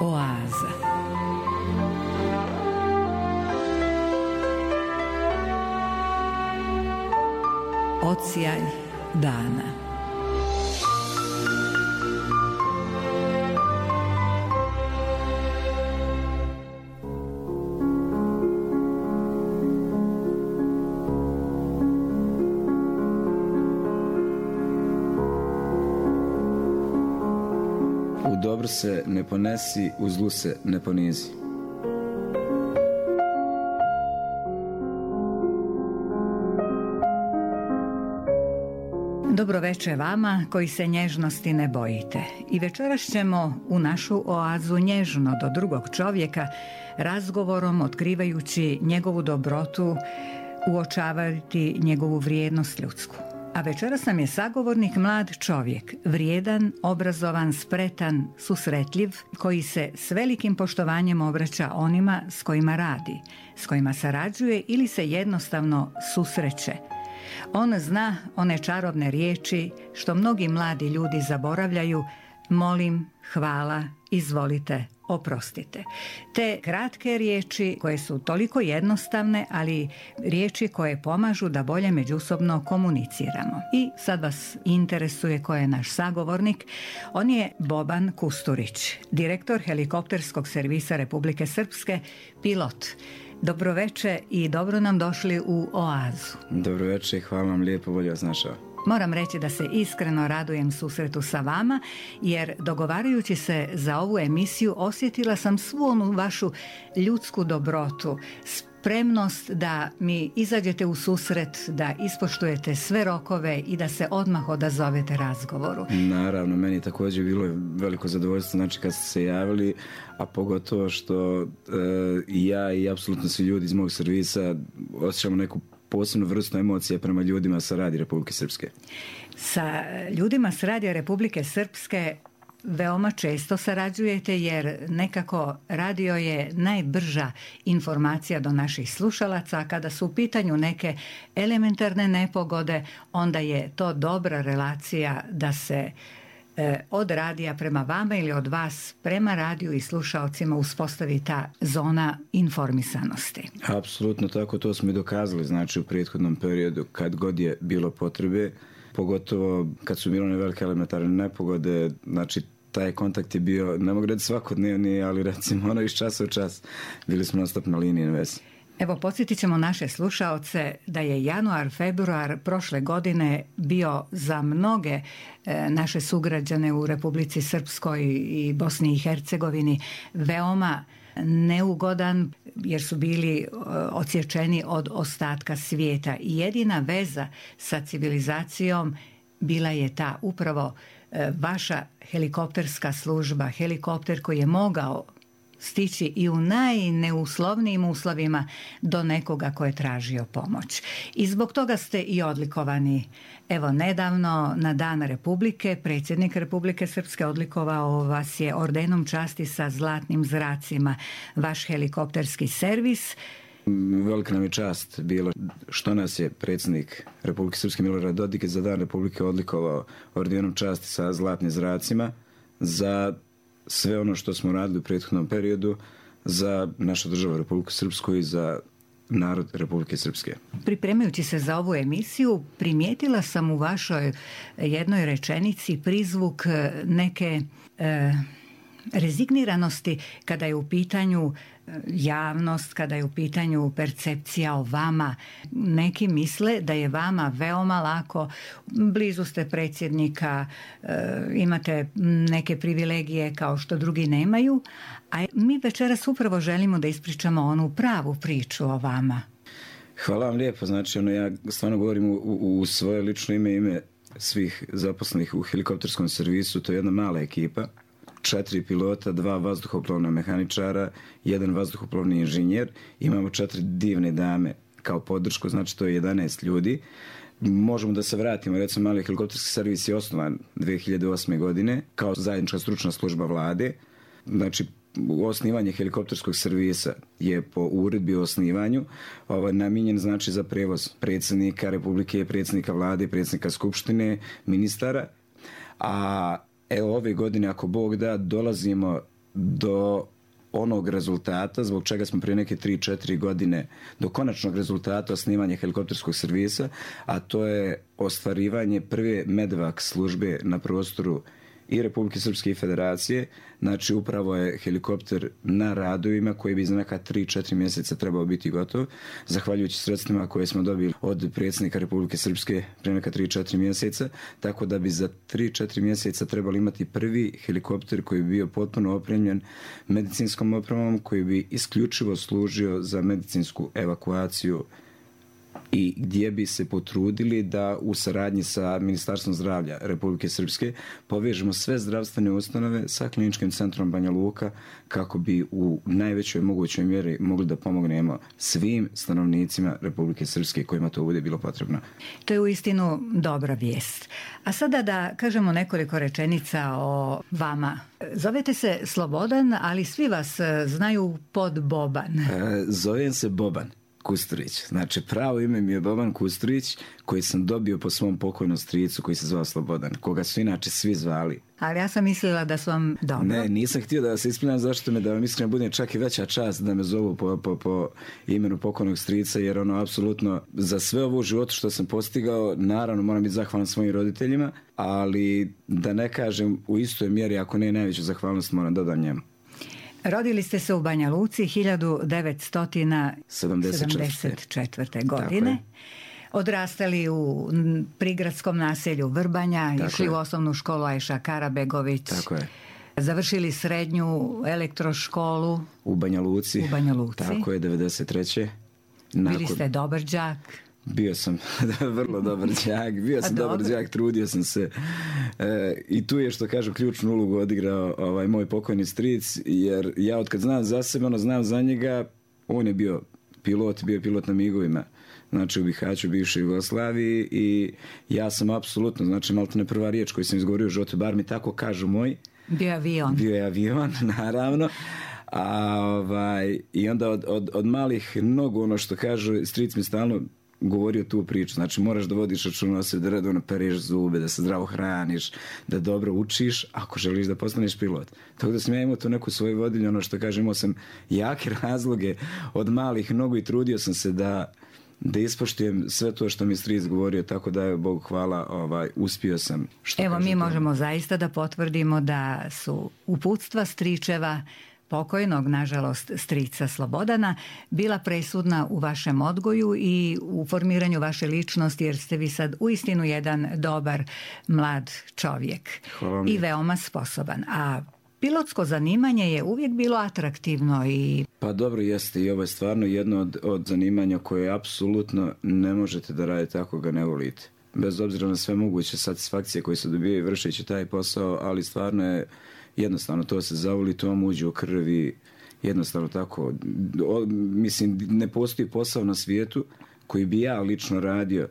Oaza. Odsjaj dana. U dobru se ne ponesi, u zlu se ne ponizi. Dobro večer vama koji se nježnosti ne bojite. I večeras ćemo u našu oazu nježno do drugog čovjeka, razgovorom otkrivajući njegovu dobrotu, uočavati njegovu vrijednost ljudsku. A večeras nam je sagovornik mlad čovjek, vrijedan, obrazovan, spretan, susretljiv, koji se s velikim poštovanjem obraća onima s kojima radi, s kojima sarađuje ili se jednostavno susreće. On zna one čarobne riječi što mnogi mladi ljudi zaboravljaju: molim, hvala, izvolite, oprostite. Te kratke riječi koje su toliko jednostavne, ali riječi koje pomažu da bolje međusobno komuniciramo. I sad vas interesuje ko je naš sagovornik. On je Boban Kusturić, direktor helikopterskog servisa Republike Srpske, pilot. Dobroveče i dobro nam došli u oazu. Dobroveče i hvala vam lijepo, bolje vas našao. Moram reći da se iskreno radujem susretu sa vama, jer dogovarajući se za ovu emisiju osjetila sam svu onu vašu ljudsku dobrotu, spremnost da mi izađete u susret, da ispoštujete sve rokove i da se odmah odazovete razgovoru. Naravno, meni je također bilo veliko zadovoljstvo, znači kad ste se javili, a pogotovo što ja i apsolutno svi ljudi iz mog servisa osjećamo neku posebnu vrstu emocije prema ljudima sa radija Republike Srpske. Sa ljudima s radija Republike Srpske veoma često sarađujete, jer nekako radio je najbrža informacija do naših slušalaca. Kada su u pitanju neke elementarne nepogode, onda je to dobra relacija da se od radija prema vama ili od vas prema radiju i slušalcima uspostavi ta zona informisanosti. Apsolutno tako, to smo i dokazali, znači u prethodnom periodu kad god je bilo potrebe, pogotovo kad su bile velike elementarne nepogode, znači taj kontakt je bio, ne mogu reći svakodnevni, ali recimo ono iz časa u čas bili smo non-stop na liniji na vezi. Evo, podsjetit ćemo naše slušaoce da je januar, februar prošle godine bio za mnoge naše sugrađane u Republici Srpskoj i Bosni i Hercegovini veoma neugodan, jer su bili odsječeni od ostatka svijeta. I jedina veza sa civilizacijom bila je ta upravo vaša helikopterska služba, helikopter koji je mogao stići i u najneuslovnijim uslovima do nekoga ko je tražio pomoć. I zbog toga ste i odlikovani. Evo, nedavno na Dan Republike, predsjednik Republike Srpske odlikovao vas je ordenom časti sa zlatnim zracima, vaš helikopterski servis. Velika nam je čast bilo što nas je predsjednik Republike Srpske Milorad Dodik za Dan Republike odlikovao ordenom časti sa zlatnim zracima za sve ono što smo radili u prethodnom periodu za našu državu Republiku Srpsku i za narod Republike Srpske. Pripremajući se za ovu emisiju, primijetila sam u vašoj jednoj rečenici prizvuk neke rezigniranosti kada je u pitanju javnost, kada je u pitanju percepcija o vama. Neki misle da je vama veoma lako, blizu ste predsjednika, imate neke privilegije kao što drugi nemaju, a mi večeras upravo želimo da ispričamo onu pravu priču o vama. Hvala vam lijepo, znači ja stvarno govorim u svoje lično ime svih zaposlenih u helikopterskom servisu, to je jedna mala ekipa. 4 pilota, 2 vazduhoplovna mehaničara, 1 vazduhoplovni inženjer. Imamo 4 divne dame kao podršku, znači to je 11 ljudi. Možemo da se vratimo, recimo mali helikopterski servis je osnovan 2008. godine kao zajednička stručna služba vlade. Znači osnivanje helikopterskog servisa je po uredbi o osnivanju namijenjen znači za prevoz predsjednika Republike, predsjednika vlade, predsjednika skupštine, ministara. A evo ove godine, ako Bog da, dolazimo do onog rezultata zbog čega smo prije neke 3-4 godine do konačnog rezultata osnivanja helikopterskog servisa, a to je ostvarivanje prve medevak službe na prostoru i Republike Srpske i Federacije. Znači upravo je helikopter na radovima koji bi za neka 3-4 mjeseca trebao biti gotov, zahvaljujući sredstvima koje smo dobili od predsjednika Republike Srpske prije neka 3-4 mjeseca, tako da bi za 3-4 mjeseca trebali imati prvi helikopter koji bi bio potpuno opremljen medicinskom opremom, koji bi isključivo služio za medicinsku evakuaciju i gdje bi se potrudili da u saradnji sa Ministarstvom zdravlja Republike Srpske povežemo sve zdravstvene ustanove sa kliničkim centrom Banja Luka kako bi u najvećoj mogućoj mjeri mogli da pomognemo svim stanovnicima Republike Srpske kojima to bude bilo potrebno. To je uistinu dobra vijest. A sada da kažemo nekoliko rečenica o vama. Zovete se Slobodan, ali svi vas znaju pod Boban. Zovem se Boban Kusturić. Znači, pravo ime mi je Boban Kusturić, koji sam dobio po svom pokojnom stricu koji se zvao Slobodan, koga su inače svi zvali. Ali ja sam mislila da su vam dobro. Ne, nisam htio da se ispinam, zašto me da vam iskreno bude čak i veća čast da me zovu po imenu pokojnog strica, jer ono, apsolutno, za sve ovo u životu što sam postigao, naravno moram biti zahvalan svojim roditeljima, ali da ne kažem u istoj mjeri, ako ne najveću zahvalnost moram dodati njemu. Rodili ste se u Banja Luci 1974. godine. Odrastali u prigradskom naselju Vrbanja, išli u osnovnu školu Ajša Karabegović. Tako je. Završili srednju elektroškolu u Banja Luci. Tako je, 93. Bili ste dobar đak. Bio sam vrlo dobar đak, dobar đak, trudio sam se i tu je, što kažem, ključnu ulogu odigrao moj pokojni stric, jer ja otkad znam za sebe, znam za njega, on je bio pilot na migovima, znači u Bihaću, bivšoj Jugoslaviji, i ja sam apsolutno, znači maltene prva riječ koju sam izgovorio u životu, bar mi tako kažu moji. Bio je avion, naravno. I onda od malih nogu, ono što kažu, stric mi stalno govorio tu priču, znači moraš da vodiš računa o sebi, da redovno pereš zube, da se zdravo hraniš, da dobro učiš ako želiš da postaneš pilot. Tako da sam ja imao tu neku svoju vodilju, ono što kažem, imao sam jake razloge od malih nogu i trudio sam se da ispoštujem sve to što mi stric govorio, tako da je, Bogu hvala, uspio sam. Evo, mi možemo zaista da potvrdimo da su uputstva stričeva pokojnog, nažalost, strica Slobodana bila presudna u vašem odgoju i u formiranju vaše ličnosti, jer ste vi sad uistinu jedan dobar mlad čovjek i veoma sposoban. A pilotsko zanimanje je uvijek bilo atraktivno i... Pa dobro, jeste, i ovo je stvarno jedno od zanimanja koje apsolutno ne možete da radite ako ga ne volite. Bez obzira na sve moguće satisfakcije koje se dobijaju vršeći taj posao, ali stvarno je jednostavno, to se zavoli, to vam uđe u krvi, jednostavno tako. Mislim, ne postoji posao na svijetu koji bi ja lično radio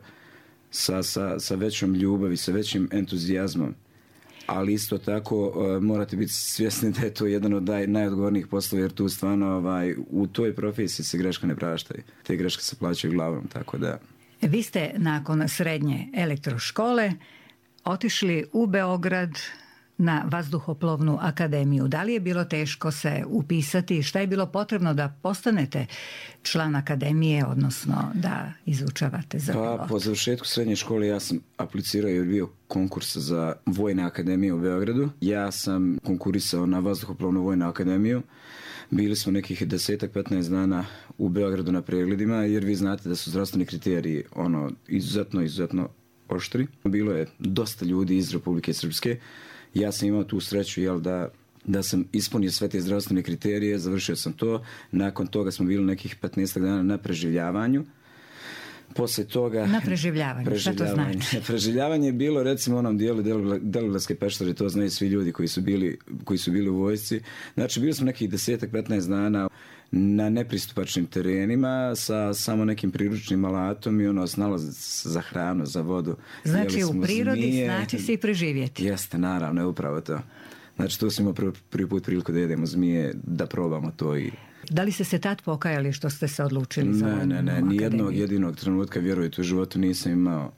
sa većom ljubavi, sa većim entuzijazmom, ali isto tako morate biti svjesni da je to jedan od najodgovornijih poslova, jer tu stvarno u toj profesiji se greška ne praštaju. Te greške se plaćaju glavom, tako da... Vi ste nakon srednje elektroškole otišli u Beograd na Vazduhoplovnu akademiju. Da li je bilo teško se upisati? Šta je bilo potrebno da postanete član akademije, odnosno da izučavate za pilot? Pa, po završetku srednje škole ja sam aplicirao jer bio konkurs za Vojne akademije u Beogradu. Ja sam konkurisao na Vazduhoplovnu Vojnu akademiju. Bili smo nekih 10-15 dana u Beogradu na pregledima, jer vi znate da su zdravstveni kriteriji izuzetno oštri. Bilo je dosta ljudi iz Republike Srpske. Ja sam imao tu sreću, da sam ispunio sve te zdravstvene kriterije, završio sam to. Nakon toga smo bili nekih 15 dana na preživljavanju. Poslije toga... Na preživljavanju, šta to znači? Preživljavanje je bilo, recimo, u onom dijelu Deliblatske peštare, to znaju svi ljudi koji su bili u vojsci. Znači, bili smo nekih 10-15 dana na nepristupačnim terenima sa samo nekim priručnim alatom i snalaziti za hranu, za vodu. Znači, u prirodi znači se i preživjeti. Jeste, naravno, je upravo to. Znači, tu smo imali prvi put priliku da jedemo zmije, da probamo to i... Da li ste se tad pokajali što ste se odlučili za Vojnu akademiju? Nijednog jedinog trenutka, vjerujte, u životu nisam imao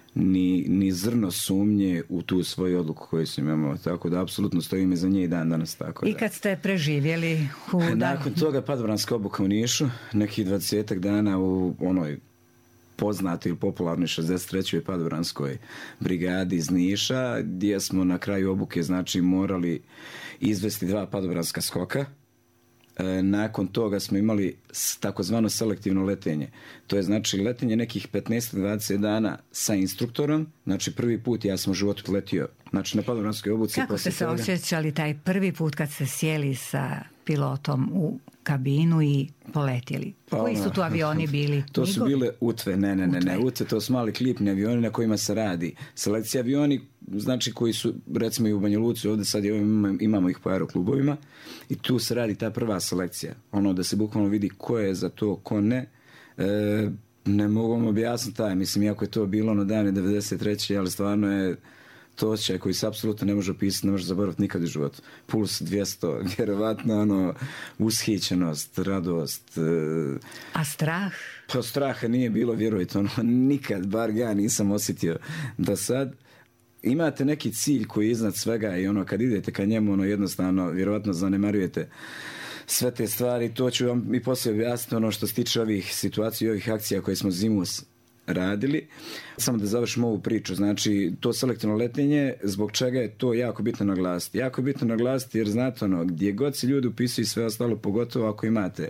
ni zrno sumnje u tu svoju odluku koju sam imao, tako da apsolutno stojim iza nje i dan danas. Tako I kad ste preživjeli nakon toga padobranska obuka u Nišu, nekih 20 dana u onoj poznatoj ili popularnoj 63. padobranskoj brigadi iz Niša, gdje smo na kraju obuke znači morali izvesti 2 padobranska skoka. Nakon toga smo imali takozvano selektivno letenje. To je znači letenje nekih 15-20 dana sa instruktorom. Znači prvi put ja sam u životu letio znači na padobranskoj obuci. Kako ste se osjećali taj prvi put kad ste sjeli sa pilotom u kabinu i poletjeli? Koji su tu avioni bili? To su bile UTVE, ne. UTVE, to su mali klipni avioni na kojima se radi selekcija. Avioni, znači koji su, recimo i u Banja Luci, ovdje sad imamo ih po aeroklubovima i tu se radi ta prva selekcija. Ono da se bukvalno vidi ko je za to, ko ne. Ne mogu vam objasniti taj, mislim, iako je to bilo na dane 93. ali stvarno je to osjećaj koji se apsolutno ne može opisati, ne može zaboraviti nikad u životu. Puls 200, vjerovatno ushićenost, radost. A strah? Pa straha nije bilo, vjerujte, nikad, bar ja nisam osjetio do sad. Imate neki cilj koji je iznad svega i kad idete ka njemu, jednostavno, vjerovatno zanemarujete sve te stvari. To ću vam i poslije objasniti što se tiče ovih situacija i ovih akcija koje smo zimus radili. Samo da završimo ovu priču. Znači, to selektivno letenje, zbog čega je to jako bitno naglasiti? Jako bitno naglasiti jer znate gdje god se ljudi upisuju i sve ostalo, pogotovo ako imate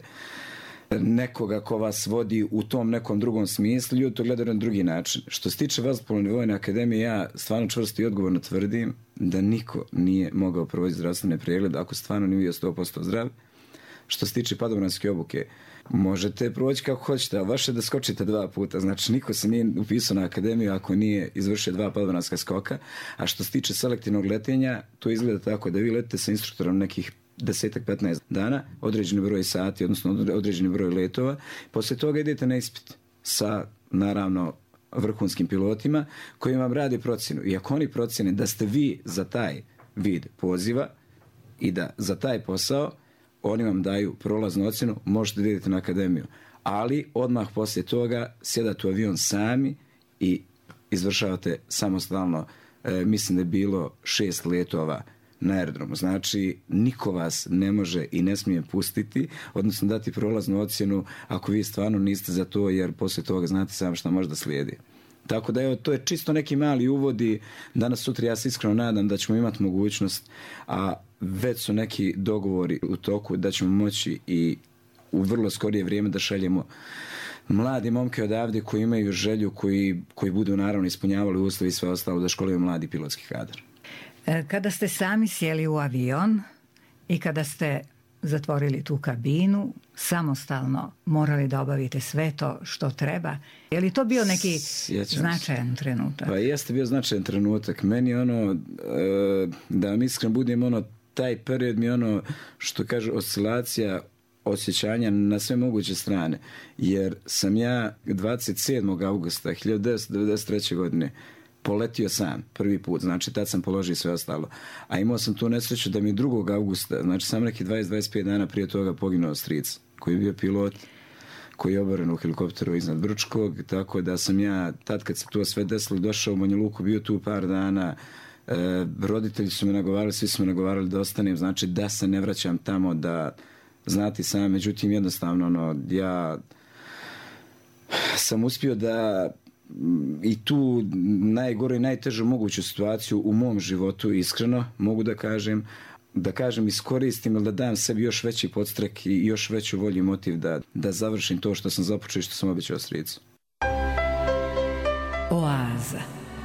nekoga ko vas vodi u tom nekom drugom smislu, ljudi to gledaju na drugi način. Što se tiče Vazduhoplovne vojne akademije, ja stvarno čvrsto i odgovorno tvrdim da niko nije mogao provoditi zdravstvene preglede ako stvarno nije bio 100% zdrav. Što se tiče padobranske obuke, možete proći kako hoćete, a vaše da skočite 2 puta. Znači, niko se nije upisao na akademiju ako nije izvršio 2 padobranska skoka. A što se tiče selektivnog letenja, to izgleda tako da vi letite sa instruktorom nekih 10-15 dana, određeni broj sati, odnosno određeni broj letova. Poslije toga idete na ispit sa, naravno, vrhunskim pilotima koji vam radi procjenu. I ako oni procjene da ste vi za taj vid poziva i da za taj posao, oni vam daju prolaznu ocjenu, možete da idete na akademiju. Ali odmah poslije toga sjedate u avion sami i izvršavate samostalno, mislim da je bilo 6 letova na aerodromu. Znači, niko vas ne može i ne smije pustiti, odnosno dati prolaznu ocjenu ako vi stvarno niste za to, jer poslije toga znate sam šta može da slijedi. Tako da to je čisto neki mali uvodi. Danas sutra ja se iskreno nadam da ćemo imati mogućnost, a već su neki dogovori u toku da ćemo moći i u vrlo skorije vrijeme da šaljemo mladi momke odavde koji imaju želju, koji budu naravno ispunjavali uslovi i sve ostalo da školaju mladi pilotski kadar. Kada ste sami sjeli u avion i kada ste zatvorili tu kabinu, samostalno morali da obavite sve to što treba. Je li to bio neki značajan trenutak? Pa jeste bio značajan trenutak. Meni da vam iskreno budem, taj period mi što kaže oscilacija osjećanja na sve moguće strane. Jer sam ja 27. augusta 1993. godine poletio sam prvi put, znači tad sam položio sve ostalo. A imao sam tu nesreću da mi 2. augusta, znači samo neki 20-25 dana prije toga poginuo stric, koji je bio pilot, koji je oboren u helikopteru iznad Brčkog, tako da sam ja, tad kad se to sve desilo, došao u Banja Luku, bio tu par dana, roditelji su me nagovarali, svi su me nagovarali da ostanem, znači da se ne vraćam tamo, da znati sam, međutim jednostavno, ja sam uspio da i tu najgore i najtežu moguću situaciju u mom životu, iskreno mogu da kažem iskoristim ili da dam sebi još veći podstrek i još veću volju i motiv da završim to što sam započeo i što sam obećao stricu. Oaza.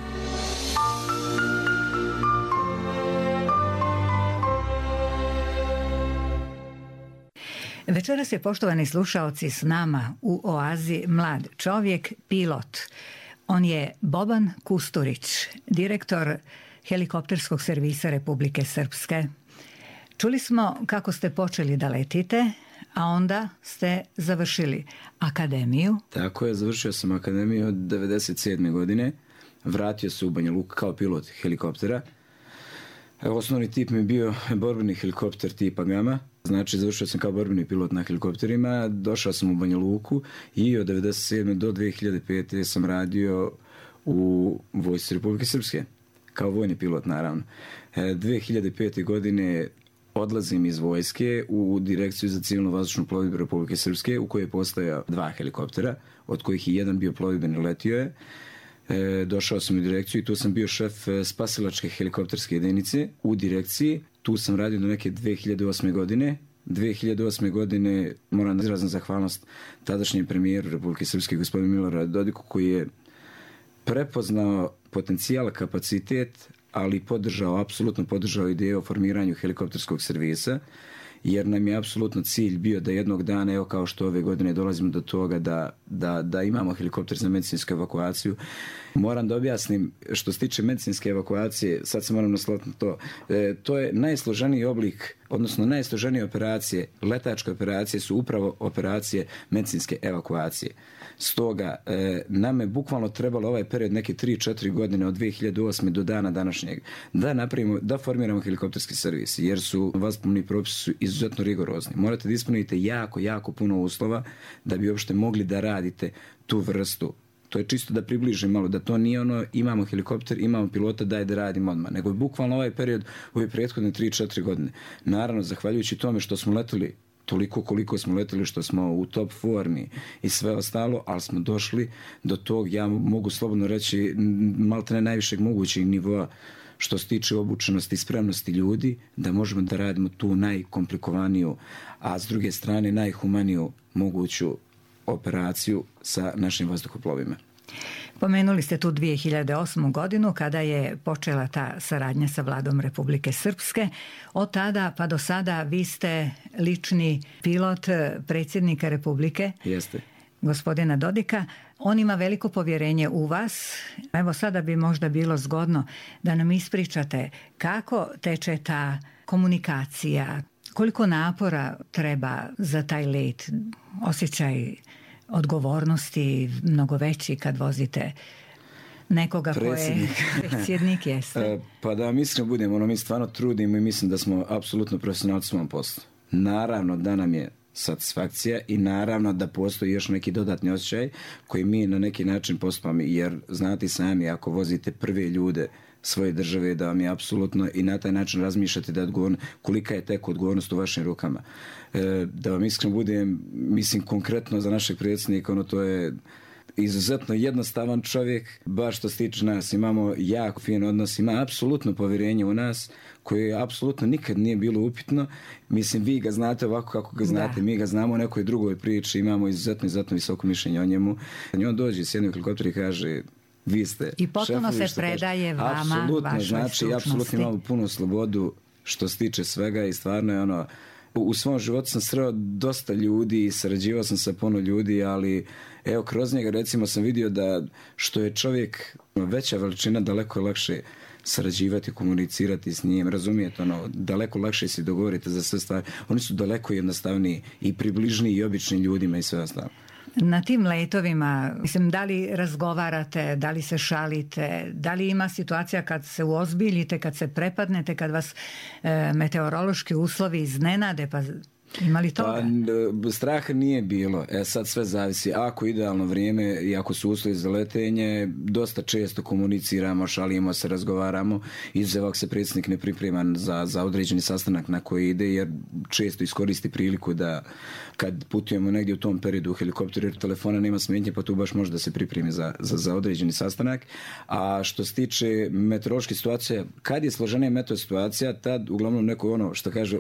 Večeras je, poštovani slušaoci, s nama u Oazi mlad čovjek, pilot. On je Boban Kusturić, direktor helikopterskog servisa Republike Srpske. Čuli smo kako ste počeli da letite, a onda ste završili akademiju. Tako je, završio sam akademiju od 1997. godine. Vratio se u Banja Luku kao pilot helikoptera. Osnovni tip mi je bio borbeni helikopter tipa Gama. Znači, završio sam kao borbeni pilot na helikopterima, došao sam u Banja Luku i od 1997. do 2005. sam radio u vojsci Republike Srpske, kao vojni pilot naravno. 2005. godine odlazim iz vojske u direkciju za civilnu vazdušnu plovidbu Republike Srpske, u kojoj je postojao 2 helikoptera, od kojih je jedan bio plovidbeni, letio je. Došao sam u direkciju i tu sam bio šef spasilačke helikopterske jedinice u direkciji. Tu sam radio do neke 2008. godine. 2008. godine moram da izrazim zahvalnost tadašnjem premijeru Republike Srpske, gospodinu Miloradu Dodiku, koji je prepoznao potencijal, kapacitet, ali apsolutno podržao ideju o formiranju helikopterskog servisa, jer nam je apsolutno cilj bio da jednog dana, evo kao što ove godine dolazimo do toga da imamo helikopter za medicinsku evakuaciju. Moram da objasnim, što se tiče medicinske evakuacije, sad se moram nasloviti na to, to je najsloženiji oblik, odnosno najsloženije operacije, letačke operacije su upravo operacije medicinske evakuacije. Stoga, nam je bukvalno trebalo ovaj period neke 3-4 godine od 2008. do dana današnjeg da formiramo helikopterski servis, jer su vazduhoplovni propisi su izuzetno rigorozni. Morate da ispunite jako puno uslova da bi uopšte mogli da radite tu vrstu. To je čisto da približim malo, da to nije ono imamo helikopter, imamo pilota, daj da radimo odmah, nego je bukvalno ovaj period, ove prethodne 3-4 godine. Naravno, zahvaljujući tome što smo leteli toliko koliko smo leteli, što smo u top formi i sve ostalo, ali smo došli do tog, ja mogu slobodno reći, maltene najvišeg mogućeg nivoa što se tiče obučenosti i spremnosti ljudi, da možemo da radimo tu najkomplikovaniju, a s druge strane najhumaniju moguću operaciju sa našim vazduhoplovima. Pomenuli ste tu 2008. godinu kada je počela ta saradnja sa vladom Republike Srpske. Od tada pa do sada vi ste lični pilot predsjednika Republike. Jeste. Gospodina Dodika. On ima veliko povjerenje u vas. Evo sada bi možda bilo zgodno da nam ispričate kako teče ta komunikacija, koliko napora treba za taj let, osjećaj odgovornosti mnogo veći kad vozite nekoga predsjednik jeste. Pa da vam iskreno budem, mi stvarno trudimo i mislim da smo apsolutno profesionalci u svom poslu. Naravno da nam je satisfakcija i naravno da postoji još neki dodatni osjećaj koji mi na neki način postupamo, jer znate sami, ako vozite prve ljude svoje države, da vam je apsolutno i na taj način razmišljate da je odgovorno, kolika je tek odgovornost u vašim rukama. Da vam iskreno budem, mislim konkretno za našeg predsjednika, to je izuzetno jednostavan čovjek, baš što se tiče nas, imamo jako fin odnos, ima apsolutno povjerenje u nas, koje apsolutno nikad nije bilo upitno. Mislim, vi ga znate ovako kako ga znate, mi ga znamo u nekoj drugoj priči, imamo izuzetno visoko mišljenje o njemu. On dođe s jednim helikopterom i kaže, vi ste i potpuno se predaje vama, vašoj stručnosti. Apsolutno imamo punu slobodu što se tiče svega i stvarno je u svom životu sam sreo dosta ljudi i sarađivao sam sa puno ljudi, ali evo kroz njega recimo sam vidio da što je čovjek veća veličina, daleko je lakše sarađivati, komunicirati s njim, razumijete, daleko lakše si dogovorite za sve stvari. Oni su daleko jednostavniji i približniji i običnim ljudima i sve ostalo. Na tim letovima, mislim, da li razgovarate, da li se šalite, da li ima situacija kad se uozbiljite, kad se prepadnete, kad vas meteorološki uslovi iznenade, pa ima li toga? Pa, straha nije bilo. Sad sve zavisi. Ako idealno vrijeme i ako su uslovi za letenje, dosta često komuniciramo, šalimo se, razgovaramo. Izuzev ako se predsjednik ne priprema za određeni sastanak na koji ide, jer često iskoristi priliku da kad putujemo negdje u tom periodu u helikopteru, jer telefona nema smetnje, pa tu baš može da se pripremi za određeni sastanak. A što se tiče meteorološke situacije, kad je složenija meteo situacija, tad uglavnom neko što kaže,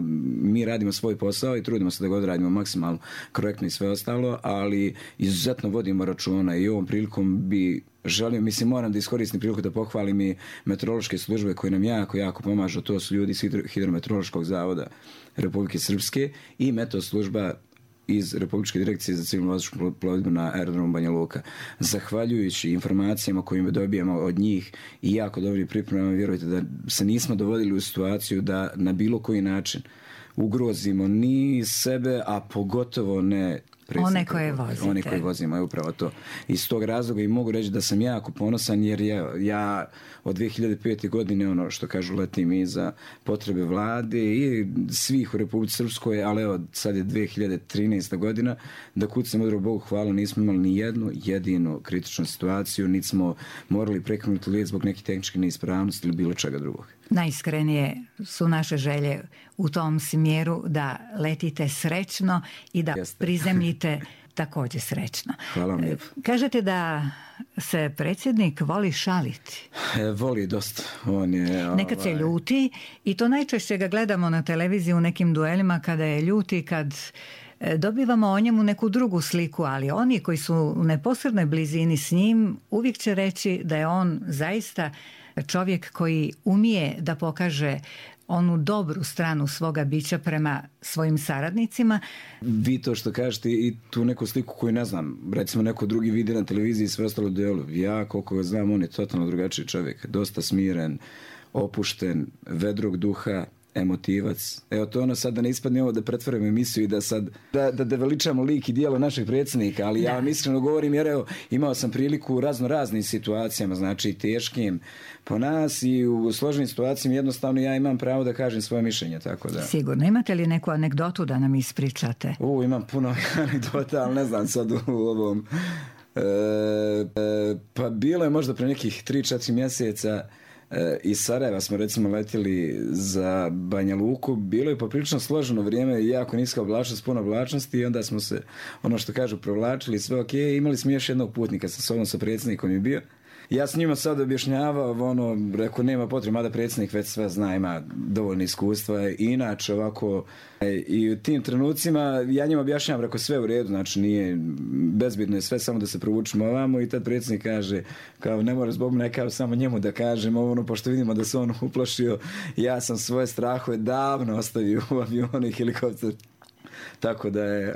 mi radimo svoj posao i trudimo se da ga odradimo maksimalno korektno i sve ostalo, ali izuzetno vodimo računa i ovom prilikom bi želio, mislim, moram da iskoristim priliku da pohvalim i meteorološke službe koje nam jako pomažu. To su ljudi iz Hidrometeorološkog zavoda Republike Srpske i meteo služba iz Republičke direkcije za civilnu vazdušnu plovidbu na aerodromu Banja Luka. Zahvaljujući informacijama koje dobijamo od njih i jako dobrim pripremama, vjerujte da se nismo dovodili u situaciju da na bilo koji način ugrozimo ni sebe, a pogotovo ne One koje vozite. One koje vozimo je upravo to. Iz tog razloga i mogu reći da sam jako ponosan jer ja od 2005. godine ono što kažu letim i za potrebe vlade i svih u Republici Srpskoj, ali evo sad je 2013. godina da kucam odro Bogu hvala nismo imali ni jednu jedinu kritičnu situaciju, niti smo morali prekinuti let zbog nekih tehničkih neispravnosti ili bilo čega drugog. Najiskrenije su naše želje u tom smjeru da letite srećno i da prizemljite također srećno. Hvala vam lijepo. Kažete da se predsjednik voli šaliti. Voli dosta. On je, nekad se ljuti i to najčešće ga gledamo na televiziji u nekim duelima kada je ljuti, kad dobivamo o njemu neku drugu sliku, ali oni koji su u neposrednoj blizini s njim uvijek će reći da je on zaista čovjek koji umije da pokaže onu dobru stranu svoga bića prema svojim saradnicima. Vi to što kažete i tu neku sliku koju ne znam, recimo neko drugi vidi na televiziji i sve ostalo delu. Ja koliko ga znam, on je totalno drugačiji čovjek. Dosta smiren, opušten, vedrog duha, emotivac. Evo to ono sad da ne ispadne ovo da pretvorimo emisiju i da sad da veličamo lik i dijelo našeg predsjednika, ali ja vam iskreno govorim jer evo imao sam priliku u raznim situacijama, znači teškim po nas i u složenim situacijama jednostavno ja imam pravo da kažem svoje mišljenje, tako da. Sigurno. Imate li neku anegdotu da nam ispričate? Imam puno anegdota, ali ne znam sad u ovom. Pa bilo je možda pre nekih 3-4 mjeseca iz Sarajeva smo recimo letjeli za Banja Luku, bilo je poprilično složeno vrijeme i jako niska oblačnost, puno oblačnosti i onda smo se, ono što kažu, provlačili, sve ok, imali smo još jednog putnika sa sobom, sa predsjednikom je bio. Ja s njima sad objašnjavao, rekao nema potrebe, mada predsjednik već sve zna, ima dovoljno iskustva i inače ovako i u tim trenucima ja njima objašnjavam, rekao sve u redu, znači nije bezbitno je sve, samo da se provučimo ovamo i tad predsjednik kaže, kao ne mora zbog mene, kao samo njemu da kažem, pošto vidimo da se on uplašio, ja sam svoje strahove davno ostavio u avionu i helikopter. Tako da je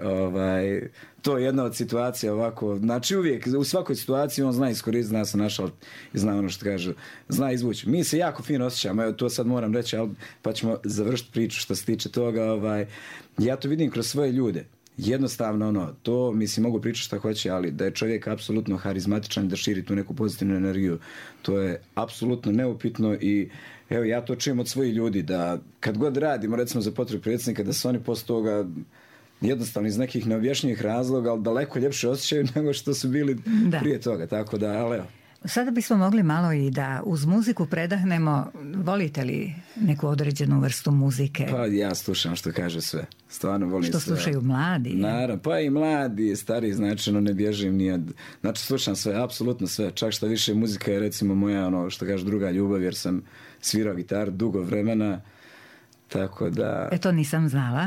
to je jedna od situacija ovako, znači uvijek u svakoj situaciji on zna iskoristiti, zna se našao i zna ono što kaže, zna izvući. Mi se jako fino osjećamo, evo to sad moram reći, pa ćemo završiti priču što se tiče toga, ja to vidim kroz svoje ljude. Jednostavno to mislim mogu pričati što hoće, ali da je čovjek apsolutno harizmatičan, da širi tu neku pozitivnu energiju, to je apsolutno neupitno i evo ja to čujem od svojih ljudi da kad god radimo recimo za potrebu predsjednika da se oni posle toga jednostavno iz nekih neobjašnjivih razloga, ali daleko ljepše osjećaju nego što su bili prije toga, tako da, ali evo. Sada bismo mogli malo i da uz muziku predahnemo. Volite li neku određenu vrstu muzike? Pa ja slušam što kaže sve. Stvarno volim što sve. Što slušaju mladi? Naravno, pa i mladi i stari, znači ne bježim nijed. Znači slušam sve, apsolutno sve. Čak što više muzika je recimo moja, što kaže, druga ljubav, jer sam svirao gitaru dugo vremena. Tako da... To nisam znala.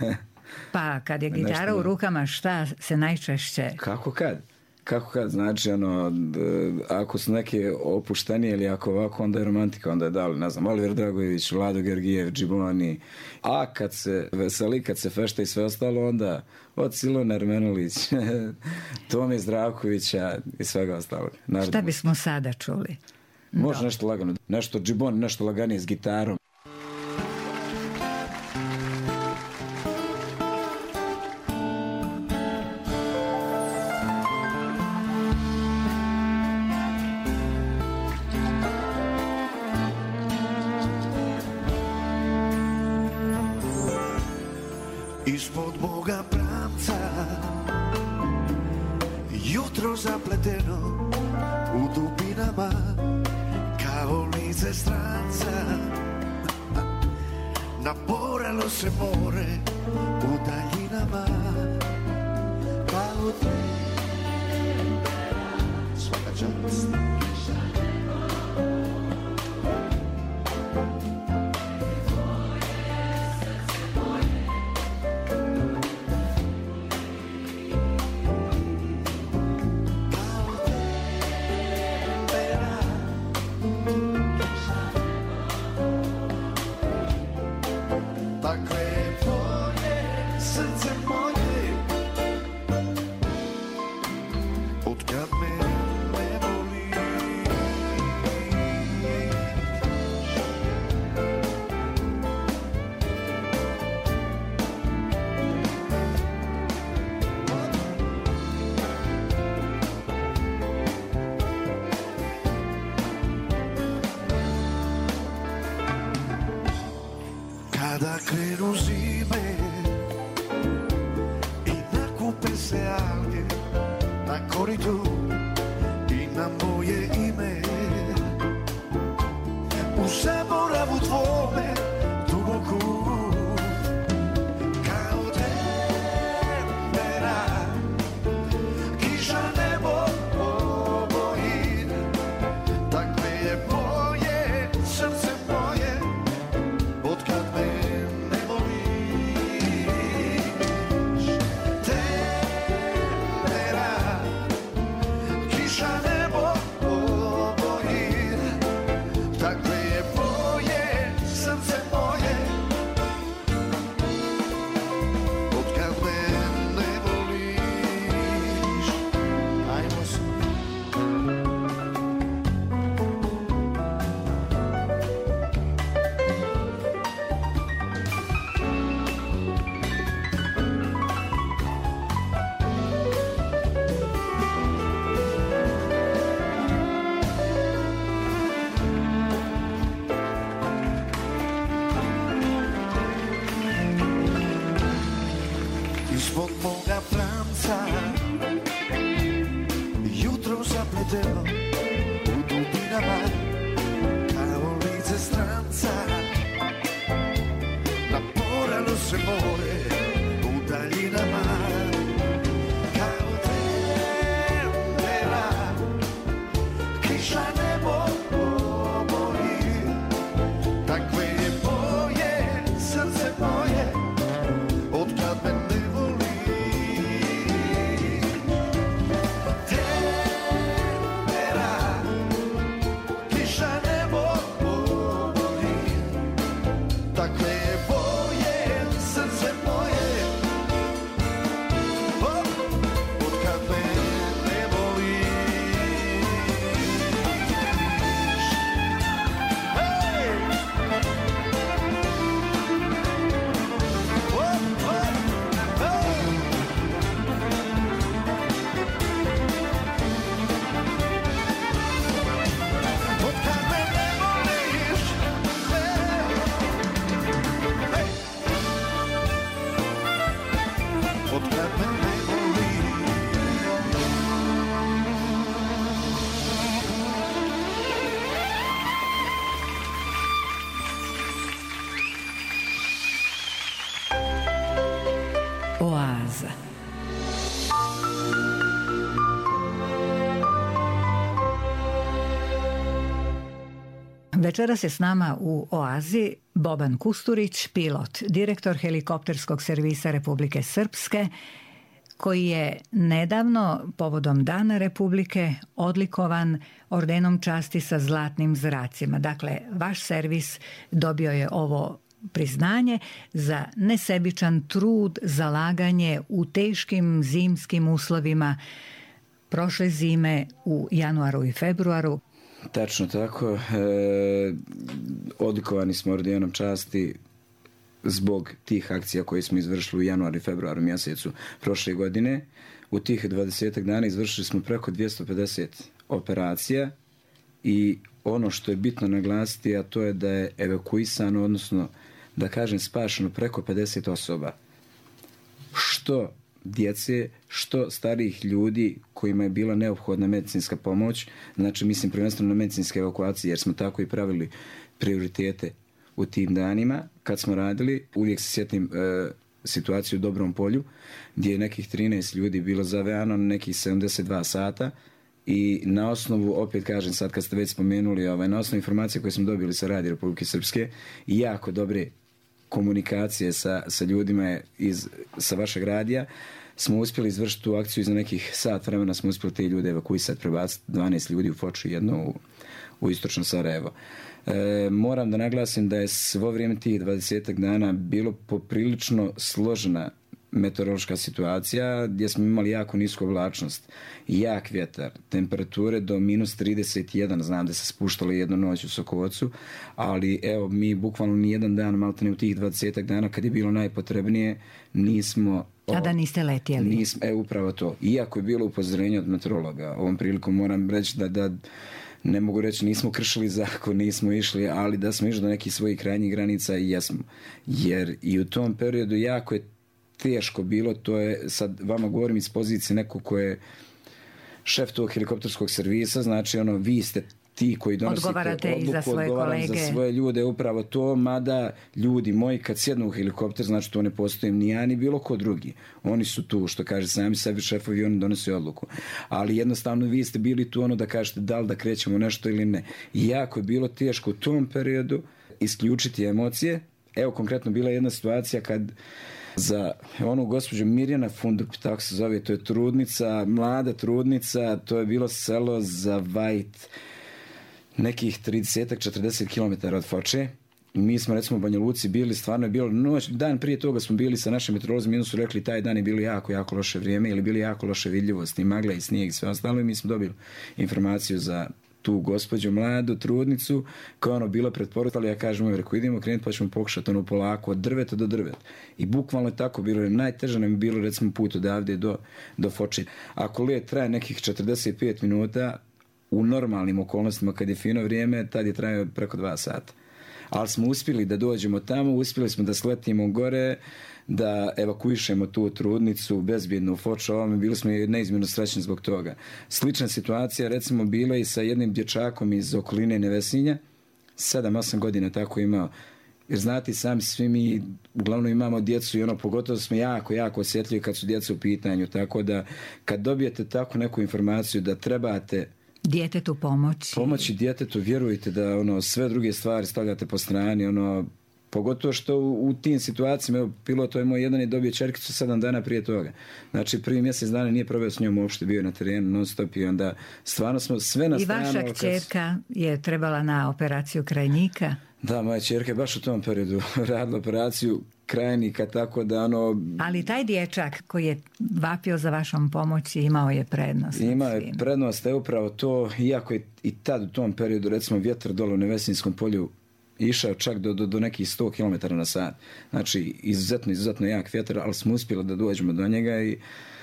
Pa kad je gitara u rukama, šta se najčešće... Kako kad, znači ako su neke opuštenije ili ako ovako, onda je romantika, onda je dali, ne znam, Oliver Dragojević, Vlado Gergijev, Džiboni, a kad se veseli, kad se fešta i sve ostalo, onda od Silona Ermenulić, Tome Zdravkovića i svega ostalog. Šta bismo sada čuli? Može nešto lagano, nešto Džiboni, nešto laganije s gitarom. Ispod moga pramca jutro zapleteno u dubinama kao lice stranca, naporalo se more u daljinama kao te svaka čast. Od kad me ne voli Kada krenu zime i nakupe se alge na koritu i na moje ime, u zaboravu tvome duboku kao tempera kiša nebo oboji, takve je moje srce moje otkad me ne voliš. Tempera kiša nebo oboji, takve je moje srce moje otkad me ne voliš. Ajmo se. Ispod moga pranca jutro zapleteno u dubinama kao lice stranca. Naporalo se more u daljinama kao tempera kiša nebo oboji, takve je moje srce moje otkad me ne voliš. Tempera kiša nebo oboji, takve je moje srce moje otkad me ne voliš. Hej! Otkad me ne voliš. Hej! Otkad me ne voliš. Oaza. Večeras je s nama u Oazi Boban Kusturić, pilot, direktor helikopterskog servisa Republike Srpske, koji je nedavno, povodom Dana Republike, odlikovan ordenom časti sa zlatnim zracima. Dakle, vaš servis dobio je ovo priznanje za nesebičan trud, zalaganje u teškim zimskim uslovima prošle zime u januaru i februaru. Tačno tako. Odlikovani smo ordenom časti zbog tih akcija koje smo izvršili u januaru i februaru mjesecu prošle godine. U tih 20 dana izvršili smo preko 250 operacija i ono što je bitno naglasiti, a to je da je evakuisano, odnosno da kažem spašeno preko 50 osoba. Što djece, što starijih ljudi kojima je bila neophodna medicinska pomoć, znači mislim prvenstveno na medicinske evakuacije, jer smo tako i pravili prioritete u tim danima. Kad smo radili, uvijek se sjetim situaciju u Dobrom Polju, gdje je nekih 13 ljudi bilo zavejano na nekih 72 sata i na osnovu, opet kažem sad kad ste već spomenuli, na osnovu informacije koje smo dobili sa Radija Republike Srpske i jako dobre komunikacije sa ljudima sa vašeg radija, smo uspjeli izvršiti tu akciju i za nekih sat vremena smo uspjeli te ljude evakuisati, prebaciti 12 ljudi u Foču i jedno u istočno Sarajevo. Moram da naglasim da je svo vrijeme tih 20 dana bilo poprilično složena meteorološka situacija gdje smo imali jako nisku oblačnost, jak vjetar, temperature do minus 31, znam da se spuštalo jednu noć u Sokovocu, ali evo mi bukvalno nijedan dan, maltene u tih 20 dana kad je bilo najpotrebnije, nismo... A da niste letjeli? Nismo, upravo to. Iako je bilo upozorenje od meteorologa, ovom prilikom moram reći ne mogu reći nismo kršili zakon, nismo išli, ali da smo išli do nekih svojih krajnjih granica i jesmo. Jer i u tom periodu jako je teško bilo, to je, sad vama govorim iz pozicije neko ko je šef tog helikopterskog servisa, znači vi ste ti koji donosite odluku, za svoje kolege, za svoje ljude, upravo to, mada ljudi moji kad sjednu u helikopter, znači to ne postoji ni ja ni bilo ko drugi. Oni su tu, što kaže sami sebi šefovi i oni donose odluku. Ali jednostavno vi ste bili tu da kažete da li da krećemo nešto ili ne. I jako je bilo teško u tom periodu isključiti emocije. Evo konkretno bila jedna situacija kad za onu gospođu Mirjana Fundup, tako se zove, to je trudnica, mlada trudnica, to je bilo selo za Vajt, nekih 30-40 km od Foče. Mi smo recimo u Banja Luci bili, stvarno je bilo noć, dan prije toga smo bili sa našim meteorolozima i su rekli taj dan je bilo jako loše vrijeme ili bili jako loše vidljivost i magla i snijeg i sve ostalo i mi smo dobili informaciju za tu gospođu mladu trudnicu koja je bila pretporučila, ja kažem rekao idemo krenuti pa ćemo pokušati polako od drveta do drveta. I bukvalno je tako bilo, najteže nam je bilo recimo put odavde do Foče. Ako let traje nekih 45 minuta, u normalnim okolnostima kad je fino vrijeme, tad je trajao preko 2 sata. Ali smo uspjeli da dođemo tamo, uspjeli smo da sletimo gore, da evakuišemo tu trudnicu bezbjedno u Foču, bili smo neizmjerno srećni zbog toga. Slična situacija recimo bila i sa jednim dječakom iz okoline Nevesinja, 7-8 godina tako imao. Jer znate sami, svi mi uglavnom imamo djecu i pogotovo smo jako osjetljivi kad su djeca u pitanju, tako da kad dobijete tako neku informaciju da trebate djetetu pomoći djetetu, vjerujte da sve druge stvari stavljate po strani, pogotovo što u tim situacijama, evo, pilot je moj jedan je dobio čerkicu 7 dana prije toga. Znači, prvi mjesec dana nije proveo s njom uopšte, bio je na terenu non stop i onda stvarno smo sve na stranu. I vaša kćerka je trebala na operaciju krajnika? Da, moja kćerka je baš u tom periodu radila operaciju krajnika, tako da Ali taj dječak koji je vapio za vašom pomoći imao je prednost. Imao je prednost, upravo to, iako je i tad u tom periodu, recimo, vjetar dole u Nevesinskom polju išao čak do nekih 100 km na sat. Znači, izuzetno jak vjetar, ali smo uspjeli da dođemo do njega i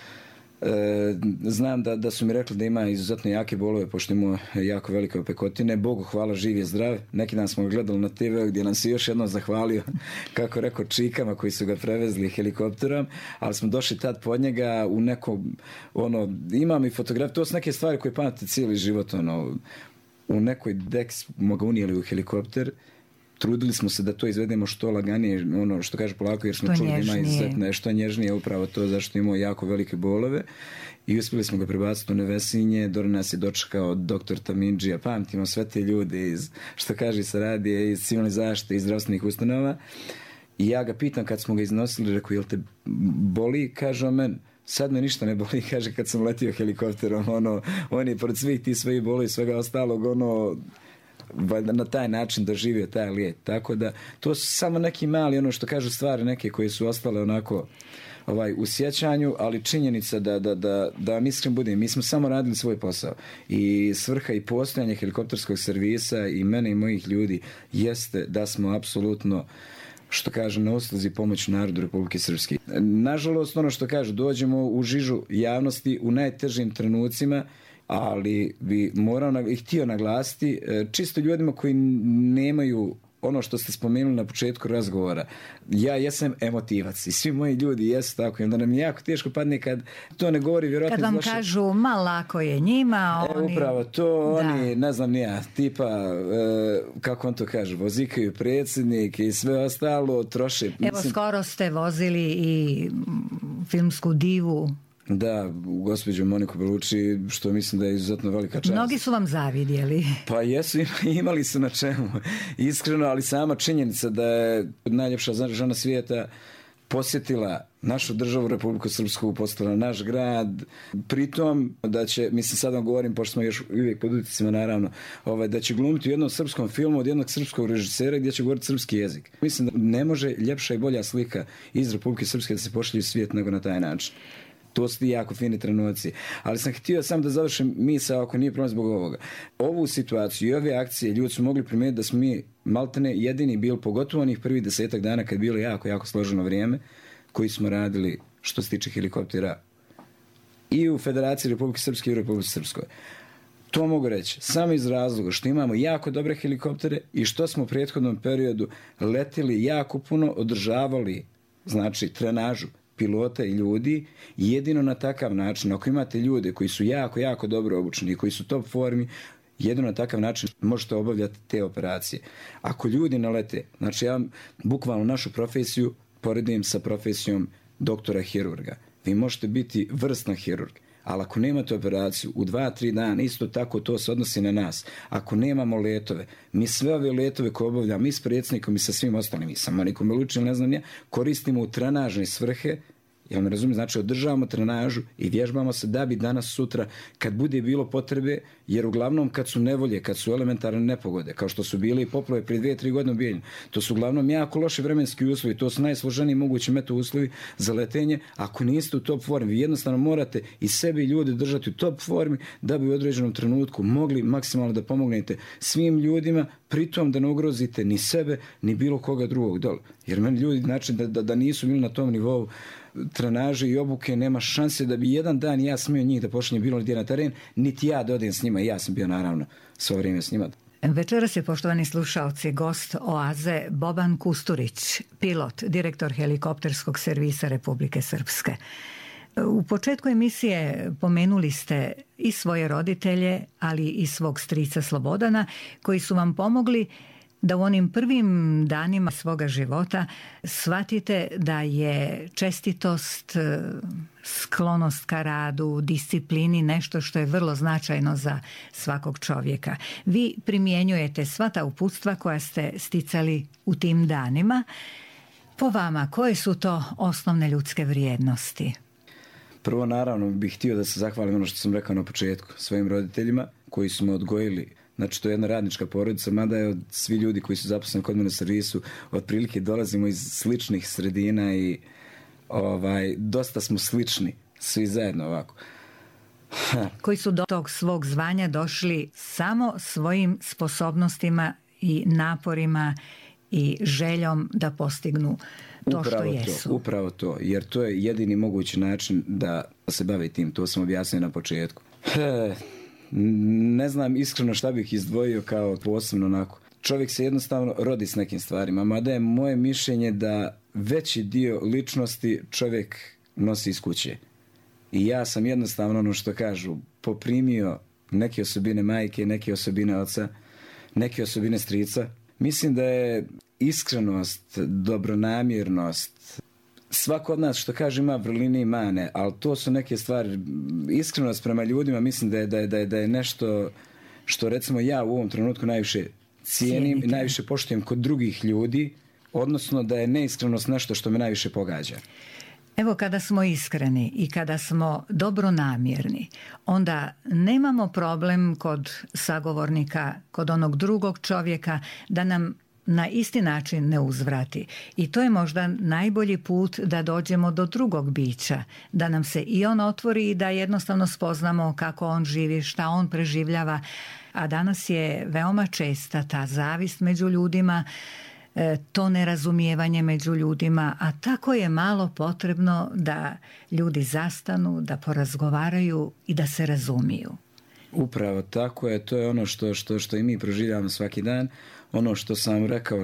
znam da su mi rekli da ima izuzetno jake bolove, pošto ima jako velike opekotine. Bogu hvala, živ je zdrav. Neki dan smo ga gledali na TV gdje nam se još jednom zahvalio, kako rekao, čikama koji su ga prevezli helikopterom, ali smo došli tad pod njega u nekom, imam i fotografiju, to su neke stvari koje pamate cijeli život, u nekoj dek smo ga unijeli u helikopter. Trudili smo se da to izvedemo što laganije, što kaže polako, jer smo čuli da ima izuzetno što nježnije, upravo to zašto imao jako velike bolove. I uspjeli smo ga prebaciti u Nevesinje, do nas je dočekao doktor Tamindžija, pamtimo sve te ljude iz, što kaže, sa radije, iz civilne zaštite, iz zdravstvenih ustanova. I ja ga pitam kad smo ga iznosili, rekao, jel te boli? Kaže on meni, sad me ništa ne boli, kaže, kad sam letio helikopterom, on je pored svih tih svojih boli i svega ostalog, na taj način doživio taj lijet. Tako da, to su samo neki mali, što kažu, stvari neke koje su ostale onako u sjećanju, ali činjenica da mislim budem, mi smo samo radili svoj posao. I svrha i postojanje helikopterskog servisa i mene i mojih ljudi jeste da smo apsolutno, što kaže, na usluzi pomoći narodu Republike Srpske. Nažalost, što kažu, dođemo u žižu javnosti u najtežim trenucima, ali bi morao i htio naglasiti čisto ljudima koji nemaju ono što ste spomenuli na početku razgovora. Ja jesam emotivac i svi moji ljudi jesu tako i onda nam je jako teško padne kad to ne govori vjerojatno. Kad vam kažu, ma lako je njima, oni... Upravo to, oni, ne znam nija, tipa, kako on to kaže, vozikaju predsjednik i sve ostalo, troše. Evo, skoro ste vozili i filmsku divu. Da, gospođu Moniku Belucci, što mislim da je izuzetno velika čast. Mnogi su vam zavidjeli. Pa jesu, imali su na čemu. Iskreno, ali sama činjenica da je najljepša žena svijeta posjetila našu državu, Republiku Srpsku, posjetila naš grad. Pritom da će, mislim sad vam govorim, pošto smo još uvijek pod utjecima naravno, da će glumiti u jednom srpskom filmu od jednog srpskog režisera gdje će govoriti srpski jezik. Mislim da ne može ljepša i bolja slika iz Republike Srpske da se pošalje u svijet nego na taj način. To su ti jako fini trenuci. Ali sam htio sam da završim misao, ako nije problem zbog ovoga. Ovu situaciju i ove akcije ljudi su mogli primijetiti da smo mi maltene jedini bili, pogotovo onih prvih 10 dana kad je bilo jako složeno vrijeme, koji smo radili što se tiče helikoptera i u Federaciji Republike Srpske i u Republike Srpskoj. To mogu reći samo iz razloga što imamo jako dobre helikoptere i što smo u prethodnom periodu letili jako puno, održavali znači trenažu pilota i ljudi. Jedino na takav način, ako imate ljude koji su jako, jako dobro obučeni i koji su top formi, jedino na takav način možete obavljati te operacije. Ako ljudi nalete, znači ja bukvalno našu profesiju poredim sa profesijom doktora hirurga. Vi možete biti vrstan hirurg, ali ako nemate operaciju u 2-3 dana, isto tako to se odnosi na nas. Ako nemamo letove, mi sve ove letove koje obavljamo i s predsjednikom i sa svim ostalim, i sa Monikom Belučićem, ne znam ja, koristimo u trenažne svrhe. Jel me razumijem? Znači održavamo trenažu i vježbamo se da bi danas sutra kad bude bilo potrebe, jer uglavnom kad su nevolje, kad su elementarne nepogode, kao što su bile i poplave prije 2-3 godine u Bijeljini, to su uglavnom jako loši vremenski uslovi, to su najsloženiji mogući meto uslovi za letenje. Ako niste u top formi, vi jednostavno morate i sebi i ljude držati u top formi da bi u određenom trenutku mogli maksimalno da pomognete svim ljudima, pritom da ne ugrozite ni sebe, ni bilo koga drugog dole. Jer meni ljudi, znači da nisu bili na tom nivou trenaže i obuke, nema šanse da bi jedan dan ja smio njih da pošaljem bilo gdje na teren, niti ja da odem s njima. Ja sam bio naravno svo vrijeme s njima. Večeras je, poštovani slušalci, gost Oaze Boban Kusturić, pilot, direktor helikopterskog servisa Republike Srpske. U početku emisije pomenuli ste i svoje roditelje, ali i svog strica Slobodana, koji su vam pomogli da u onim prvim danima svoga života shvatite da je čestitost, sklonost ka radu, disciplini nešto što je vrlo značajno za svakog čovjeka. Vi primjenjujete sva ta uputstva koja ste sticali u tim danima. Po vama, koje su to osnovne ljudske vrijednosti? Prvo, naravno, bih htio da se zahvalim ono što sam rekao na početku svojim roditeljima koji su me odgojili. Znači, to je jedna radnička porodica, mada je od svi ljudi koji su zaposleni kod mene u servisu, otprilike dolazimo iz sličnih sredina i dosta smo slični, svi zajedno ovako. Koji su do tog svog zvanja došli samo svojim sposobnostima i naporima i željom da postignu to što jesu. Upravo to, jer to je jedini mogući način da se bavi tim, to sam objasnio na početku. Ne znam iskreno šta bih izdvojio kao posebno onako. Čovjek se jednostavno rodi s nekim stvarima, mada je moje mišljenje da veći dio ličnosti čovjek nosi iz kuće. I ja sam jednostavno, ono što kažu, poprimio neke osobine majke, neke osobine oca, neke osobine strica. Mislim da je iskrenost, dobronamjernost, svako od nas, što kaže, ima vrline i mane, ali to su neke stvari. Iskrenost prema ljudima mislim da je nešto što recimo ja u ovom trenutku najviše cijenim i najviše poštujem kod drugih ljudi, odnosno da je neiskrenost nešto što me najviše pogađa. Evo, kada smo iskreni i kada smo dobronamjerni, onda nemamo problem kod sagovornika, kod onog drugog čovjeka da nam na isti način ne uzvrati. I to je možda najbolji put da dođemo do drugog bića, da nam se i on otvori i da jednostavno spoznamo kako on živi, šta on preživljava. A danas je veoma česta ta zavist među ljudima, to nerazumijevanje među ljudima, a tako je malo potrebno da ljudi zastanu, da porazgovaraju i da se razumiju. Upravo tako je, to je ono što i mi proživljavamo svaki dan. Ono što sam rekao,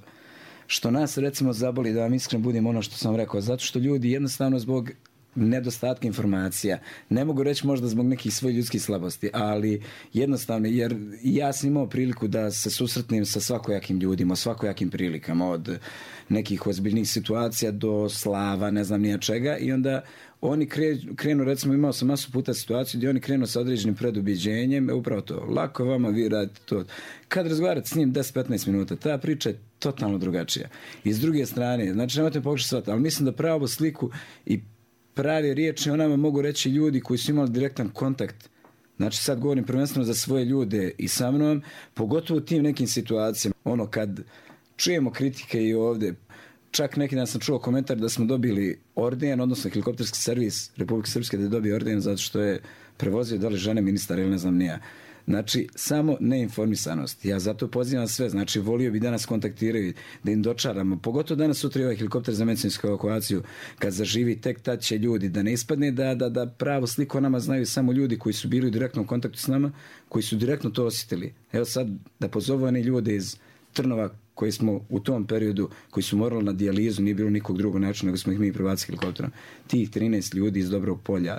što nas recimo zaboli, da vam iskreno budem, ono što sam rekao, zato što ljudi jednostavno zbog nedostatka informacija, ne mogu reći možda zbog nekih svojih ljudskih slabosti, ali jednostavno, jer ja sam imao priliku da se susretnem sa svakojakim ljudima, svakojakim prilikama, od nekih ozbiljnih situacija do slava, ne znam nija čega, i onda oni krenu, recimo imao sam masu puta situaciju gdje oni krenu sa određenim predubjeđenjem, upravo to, lako vama, vi radite to. Kad razgovarate s njim 10-15 minuta, ta priča je totalno drugačija. I s druge strane, znači nemojte pokušati shvatiti, ali mislim da pravu sliku i pravi riječi o nama mogu reći ljudi koji su imali direktan kontakt. Znači sad govorim prvenstveno za svoje ljude i sa mnom, pogotovo u tim nekim situacijama. Ono kad čujemo kritike i ovdje, čak neki dan sam čuo komentar da smo dobili orden, odnosno helikopterski servis Republike Srpske da je dobio orden zato što je prevozio dole žene ministar ili ne znam nija. Znači, samo neinformisanost. Ja zato pozivam sve. Znači, volio bi da nas kontaktiraju, da im dočaramo. Pogotovo danas sutra ovaj helikopter za medicinsku evakuaciju, kad zaživi, tek tad će ljudi. Da ne ispadne da pravu sliku o nama znaju samo ljudi koji su bili u direktnom kontaktu s nama, koji su direktno to osjetili. Evo sad, da pozovu one ljude iz Trnova koji smo u tom periodu, koji su morali na dijalizu, nije bilo nikog drugog načina, nego smo ih mi prebacili helikopterom. Tih 13 ljudi iz Dobrog Polja,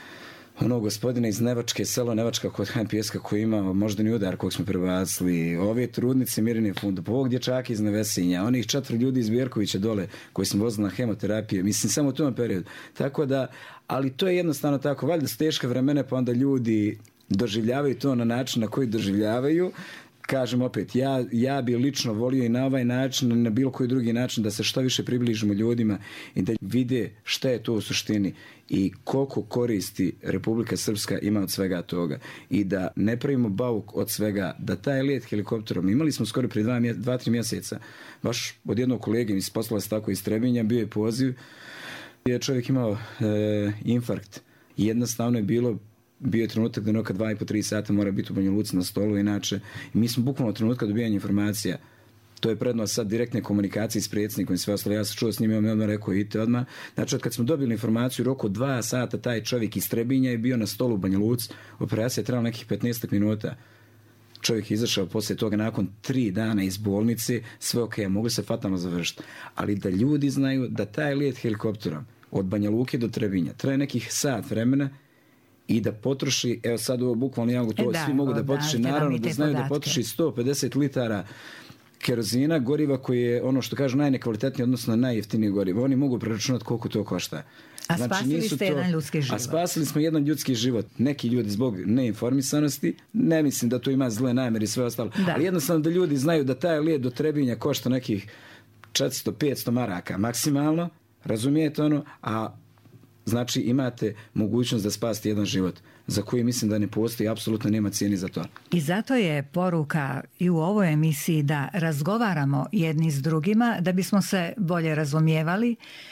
ono gospodina iz Nevačke, selo Nevačka kod HMPS-ka koji ima moždani udar kojeg smo prebacili, ove trudnice Mirine Fundu, ovog dječaka iz Nevesinja, onih 4 ljudi iz Bjerkovića dole koji smo vozili na hemoterapije, mislim samo u tom periodu. Tako da, ali to je jednostavno tako, valjda su teške vremene pa onda ljudi doživljavaju to na način na koji doživljavaju. Kažem opet, ja bi lično volio i na ovaj način, na bilo koji drugi način da se što više približimo ljudima i da vide šta je to u suštini i koliko koristi Republika Srpska ima od svega toga i da ne pravimo bauk od svega, da taj let helikopterom, imali smo skoro prije 2-3 mjeseca, baš od jednog kolege mi se poslala se tako iz Trebinja, bio je poziv gdje je čovjek imao infarkt i jednostavno je bio je trenutak da noka 2,5-3 sata mora biti u Banja Luci na stolu, inače mi smo bukvalno trenutka dobijanja informacija. To je prednost sad direktne komunikacije s predsjednikom i sve ostalo. Ja sam čuo s njim, on mi odmah rekao, idite odmah. Znači, od kad smo dobili informaciju, u roku 2 sata taj čovjek iz Trebinja je bio na stolu u Banja Luci. Operacija je trebala nekih 15 minuta. Čovjek je izašao poslije toga nakon 3 dana iz bolnice, sve ok, mogli se fatalno završiti. Ali da ljudi znaju da taj let helikopterom od Banja Luke do Trebinja traje nekih sat vremena i da potroši, evo sad ovo bukvalno ja to svi mogu da potroši, naravno da znaju da potroši 150 litara kerozina, goriva koji je ono što kažu najnekvalitetnije, odnosno najjeftinije gorivo. Oni mogu preračunati koliko to košta. A znači, spasili ste jedan ljudski život. A spasili smo jedan ljudski život. Neki ljudi zbog neinformisanosti, ne mislim da to ima zle namjere i sve ostalo, ali jednostavno da ljudi znaju da taj let do Trebinja košta nekih 400-500 maraka maksimalno, razumijete ono, a znači imate mogućnost da spasite jedan život za koji mislim da ne postoji, apsolutno nema cijeni za to. I zato je poruka i u ovoj emisiji da razgovaramo jedni s drugima, da bismo se bolje razumijevali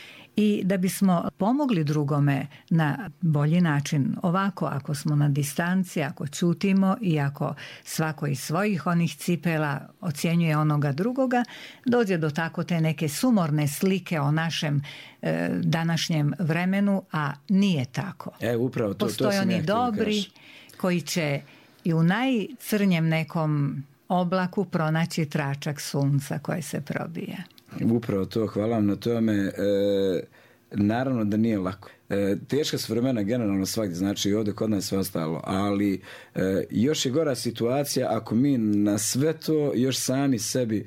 i da bismo pomogli drugome na bolji način. Ovako, ako smo na distanci, ako ćutimo i ako svako iz svojih onih cipela ocjenjuje onoga drugoga, dođe do tako te neke sumorne slike o našem današnjem vremenu, a nije tako. Upravo to. Postoje oni dobri koji će i u najcrnjem nekom oblaku pronaći tračak sunca koje se probije. Upravo to, hvala vam na tome. Naravno da nije lako. Teška su vremena generalno svakdje, znači i ovdje kod nas sve ostalo, ali još je gora situacija ako mi na sve to još sami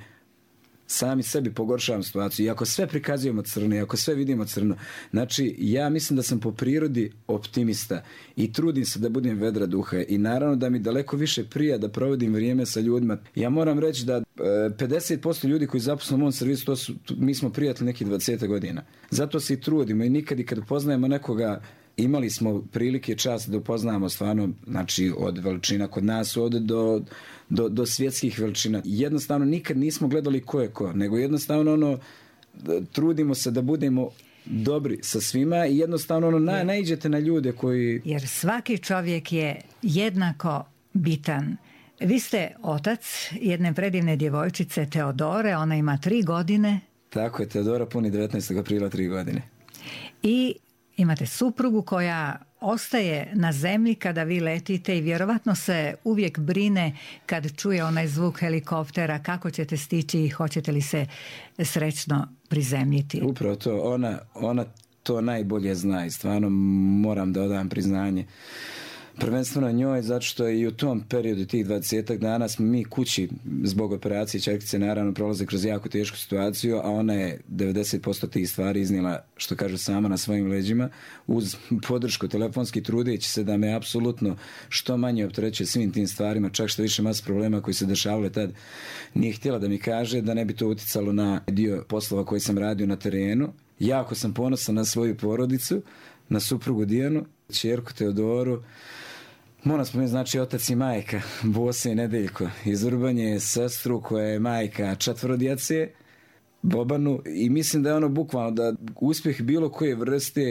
sebi pogoršavamo situaciju. I ako sve prikazujemo crno, i ako sve vidimo crno, znači ja mislim da sam po prirodi optimista i trudim se da budem vedra duha i naravno da mi daleko više prija da provodim vrijeme sa ljudima. Ja moram reći da 50% ljudi koji zaposle u mom servisu, mi smo prijatelji nekih 20 godina. Zato se i trudimo i nikad i kad poznajemo nekoga, imali smo prilike čast da upoznamo stvarno, znači od veličina kod nas ovdje do svjetskih veličina. Jednostavno nikad nismo gledali ko je ko, nego jednostavno trudimo se da budemo dobri sa svima i jednostavno naiđete na ljude koji... Jer svaki čovjek je jednako bitan. Vi ste otac jedne predivne djevojčice Teodore, ona ima 3 godine. Tako je, Teodora puni 19. aprila 3 godine. I imate suprugu koja ostaje na zemlji kada vi letite i vjerovatno se uvijek brine kad čuje onaj zvuk helikoptera, kako ćete stići i hoćete li se srećno prizemljiti. Upravo to, ona to najbolje zna i stvarno moram da odam priznanje. Prvenstveno njoj, zato što i u tom periodu tih 20 dana smo mi kući zbog operacije čerkice naravno prolaze kroz jako tešku situaciju, a ona je 90% tih stvari iznijela, što kažu, sama na svojim leđima, uz podršku telefonski, trudeći se da me apsolutno što manje opterećuje svim tim stvarima, čak što više mas problema koji se dešavale tad. Nije htjela da mi kaže da ne bi to uticalo na dio poslova koji sam radio na terenu. Jako sam ponosan na svoju porodicu, na suprugu Dijanu, ćerku Teodoru. Moram spomenuti, znači otac i majka Bose i Nedeljko iz Urbanje, sestru koja je majka 4 djece, Bobanu, i mislim da je ono bukvalno da uspjeh bilo koje vrste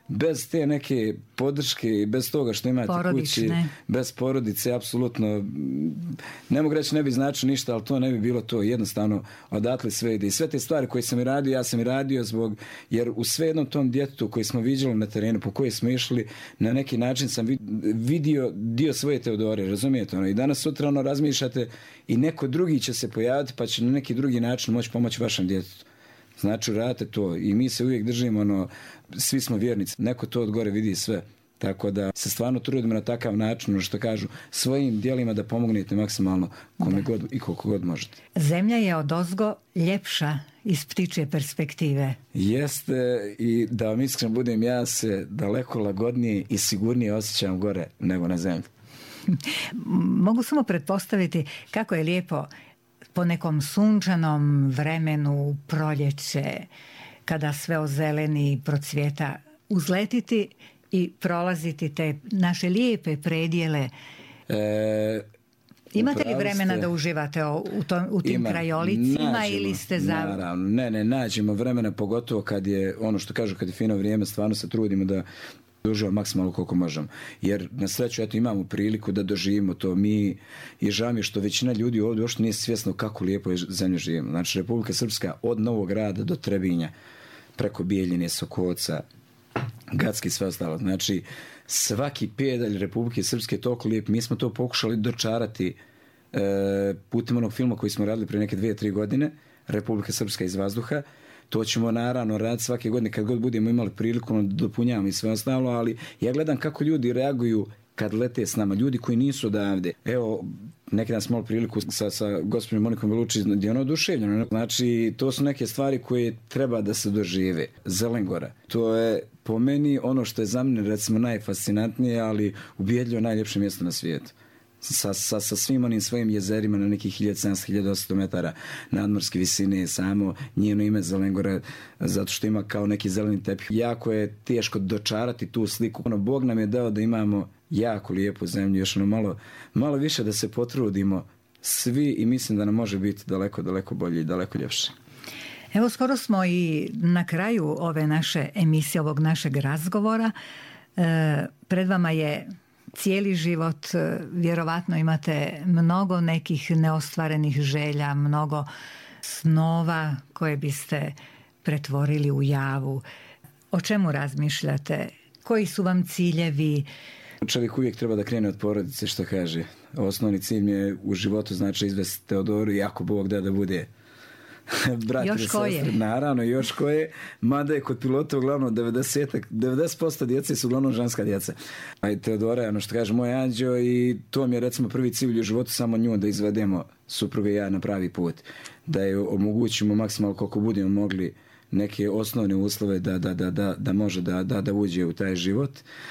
bez te neke podrške i bez toga što imate kući, bez porodice, apsolutno, ne mogu reći ne bi značilo ništa, ali to ne bi bilo to. Jednostavno, odatle sve ide. I sve te stvari koje sam i radio, ja sam i radio jer u svejednom tom djetetu koji smo viđali na terenu, po koji smo išli, na neki način sam vidio dio svoje Teodore, razumijete? I danas sutra razmišljate i neko drugi će se pojaviti pa će na neki drugi način moći pomoći vašem djetetu. Znači, radite to i mi se uvijek držimo, svi smo vjernici, neko to od gore vidi sve. Tako da se stvarno trudimo na takav način, što kažu, svojim djelima da pomognete maksimalno kome god i koliko god možete. Zemlja je odozgo ljepša iz ptičje perspektive. Jeste, i da vam iskreno budem, ja se daleko lagodnije i sigurnije osjećam gore nego na zemlji. Mogu samo pretpostaviti kako je lijepo po nekom sunčanom vremenu, proljeće, kada sve ozeleni i procvjeta, uzletiti i prolaziti te naše lijepe predjele. Imate li vremena da uživate u tim krajolicima ili ste za... Naravno, ne, nađemo vremena, pogotovo kad je, ono što kažu, kad je fino vrijeme, stvarno se trudimo da uživamo maksimalno koliko možemo. Jer na sreću imamo priliku da doživimo to. Mi je žao mi što većina ljudi ovdje uopšte nije svjesno kako lijepo je zemlju živimo. Znači, Republika Srpska od Novog Grada do Trebinja, preko Bijeljine, Sokoca, Gacki i sve ostalo. Znači, svaki pedalj Republike Srpske je toliko lijep. Mi smo to pokušali dočarati putem onog filma koji smo radili prije neke 2-3 godine, Republika Srpska iz vazduha. To ćemo naravno raditi svake godine kad god budemo imali priliku, dopunjavamo i sve ostalo, ali ja gledam kako ljudi reaguju kad lete s nama, ljudi koji nisu odavde. Evo, neki dan smo imali priliku sa gospođom Monikom Belučić, gdje je ono oduševljeno. Znači, to su neke stvari koje treba da se dožive. Zelengora, to je po meni ono što je za mene recimo najfascinantnije, ali ubjedljivo najljepše mjesto na svijetu. Sa svim onim svojim jezerima na nekih 1700-1800 metara nadmorske visine, samo njeno ime Zelengora, zato što ima kao neki zeleni tepih. Jako je teško dočarati tu sliku. Bog nam je dao da imamo jako lijepu zemlju, još malo više da se potrudimo svi i mislim da nam može biti daleko, daleko bolje i daleko ljepše. Evo, skoro smo i na kraju ove naše emisije, ovog našeg razgovora. Pred vama je cijeli život, vjerovatno imate mnogo nekih neostvarenih želja, mnogo snova koje biste pretvorili u javu. O čemu razmišljate? Koji su vam ciljevi? Čovjek uvijek treba da krene od porodice, što kaže. Osnovni cilj mi je u životu, znači izvesti Teodoru i ako Bog da bude brat ili sestre, naravno još koje, mada je kod pilota uglavnom 90% djece su uglavnom ženska djeca. A i Teodora je ono što kaže moj anđeo i to mi je recimo prvi cilj u životu, samo nju da izvedemo supruga i ja na pravi put, da je omogućimo maksimalno koliko budemo mogli neke osnovne uslove da može da uđe u taj život.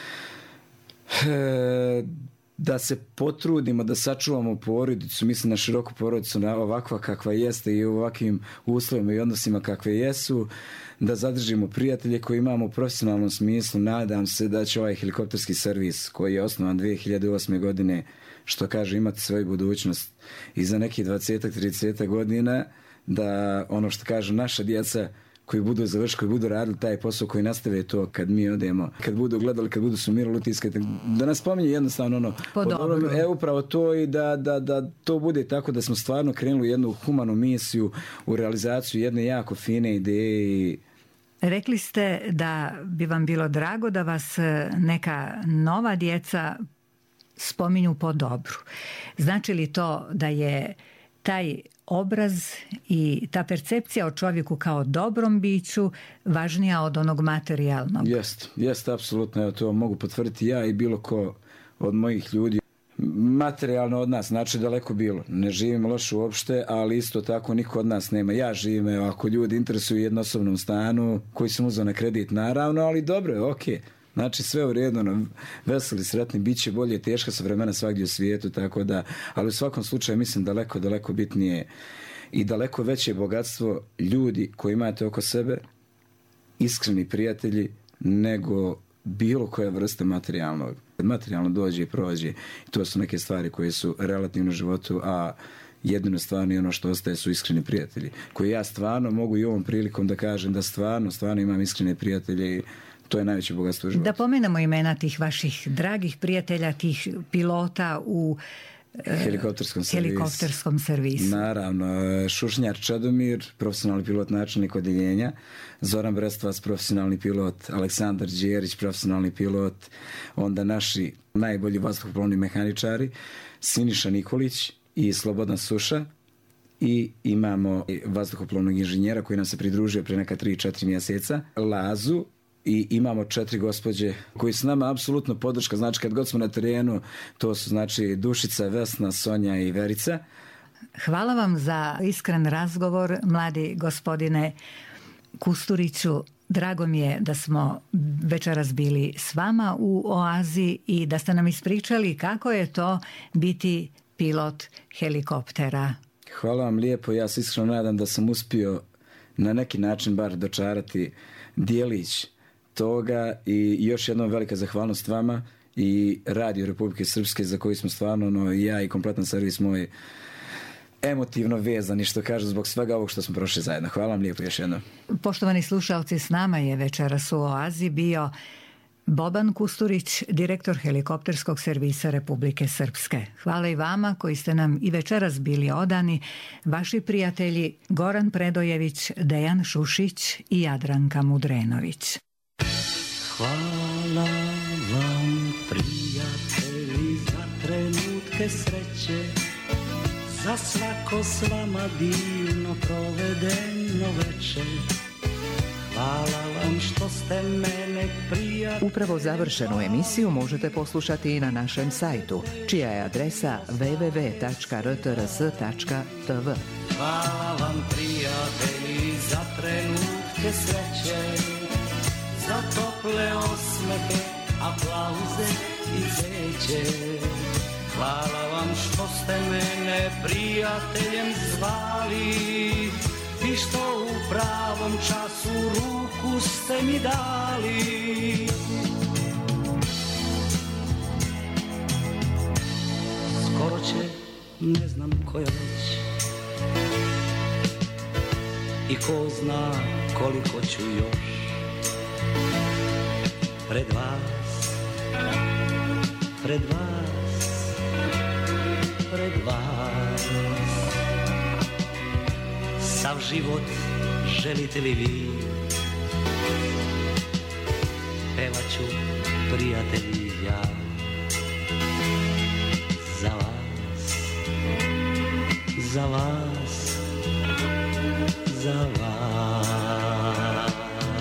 Da se potrudimo da sačuvamo porodicu, mislim na široku porodicu, na ovakva kakva jeste i u ovakvim uslovima i odnosima kakve jesu, da zadržimo prijatelje koje imamo u profesionalnom smislu. Nadam se da će ovaj helikopterski servis koji je osnovan 2008. godine, što kaže, imati svoju budućnost i za nekih 20-30 godina, da ono što kaže naša djeca koji budu završili, koji budu radili taj posao, koji nastave to kad mi odemo, kad budu gledali, kad budu sumirali utiske, da nas spominje jednostavno upravo to i da to bude tako da smo stvarno krenuli jednu humanu misiju u realizaciju jedne jako fine ideje. Rekli ste da bi vam bilo drago da vas neka nova djeca spominju po dobru. Znači li to da je taj obraz i ta percepcija o čovjeku kao dobrom biću važnija od onog materijalnog? Jest, apsolutno. Evo, to mogu potvrditi ja i bilo ko od mojih ljudi. Materijalno od nas, znači daleko bilo. Ne živimo loše uopšte, ali isto tako niko od nas nema. Ja živim, ako ljudi interesuju u jednosobnom stanu, koji sam uzeo na kredit, naravno, ali dobro, okej. Znači sve u redu, veseli, sretni, bit će bolje, teška su vremena svagdje u svijetu, tako da, ali u svakom slučaju mislim daleko bitnije i daleko veće bogatstvo ljudi koji imate oko sebe, iskreni prijatelji, nego bilo koja vrsta materijalnog. Materijalno dođe i prođe. To su neke stvari koje su relativno u životu, a jedino stvarno i ono što ostaje su iskreni prijatelji. Koji ja stvarno mogu i ovom prilikom da kažem da stvarno imam iskrene prijatelje i To je najveće bogatstvo u životu. Da pomenemo imena tih vaših dragih prijatelja, tih pilota u helikopterskom servisu. Naravno, Šušnjar Čedomir, profesionalni pilot načelnik odeljenja, Zoran Brestovac, profesionalni pilot, Aleksandar Đerić, profesionalni pilot, onda naši najbolji vazduhoplovni mehaničari, Siniša Nikolić i Slobodan Suša, i imamo vazduhoplovnog inženjera koji nam se pridružio pre neka 3-4 mjeseca, Lazu, i imamo 4 gospođe koji su nama apsolutno podrška. Znači, kad god smo na terenu, to su znači Dušica, Vesna, Sonja i Verica. Hvala vam za iskren razgovor, mladi gospodine Kusturiću. Drago mi je da smo večeras bili s vama u Oazi i da ste nam ispričali kako je to biti pilot helikoptera. Hvala vam lijepo. Ja se iskreno nadam da sam uspio na neki način bar dočarati dijelić toga i još jednom velika zahvalnost vama i Radio Republike Srpske za koji smo stvarno, ja i kompletan servis moj, emotivno vezani, što kažu, zbog svega ovog što smo prošli zajedno. Hvala vam lijepo još jednom. Poštovani slušalci, s nama je večeras u Oazi bio Boban Kusturić, direktor helikopterskog servisa Republike Srpske. Hvala i vama koji ste nam i večeras bili odani, vaši prijatelji Goran Predojević, Dejan Šušić i Jadranka Mudrenović. Hvala vam, prijatelji, za trenutke sreće, za svako s vama divno provedeno večer. Hvala vam što ste mene prijatelji. Upravo završenu emisiju možete poslušati i na našem sajtu, čija je adresa www.rtrs.tv. Hvala vam, prijatelji, za trenutke sreće, za tople osmehe, aplauze i cveće. Hvala vam što ste mene prijateljem zvali i što u pravom času ruku ste mi dali. Skoro će, ne znam koja već, i ko zna koliko ću još pred vas, pred vas, pred vas. Sav život želite li vi, pevat ću, prijatelji, ja za vas, za vas, za vas.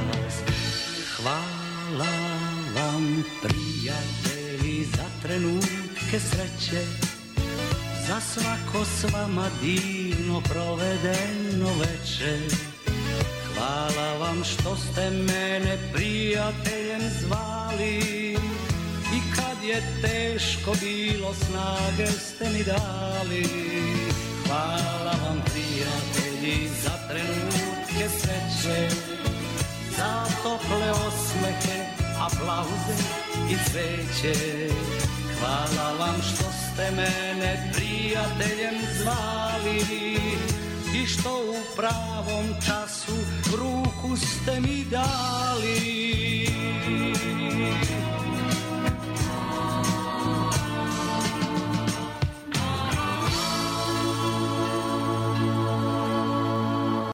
Hvala vam, prijatelji, za trenutke sreće, za svako s vama divno provedeno večer. Hvala vam što ste mene prijateljem zvali i kad je teško bilo, snage ste mi dali. Hvala vam, prijatelji, za trenutke sreće, za tople osmehe, aplauze i cveće. Hvala vam što ste mene prijateljem zvali i što u pravom času ruku ste mi dali.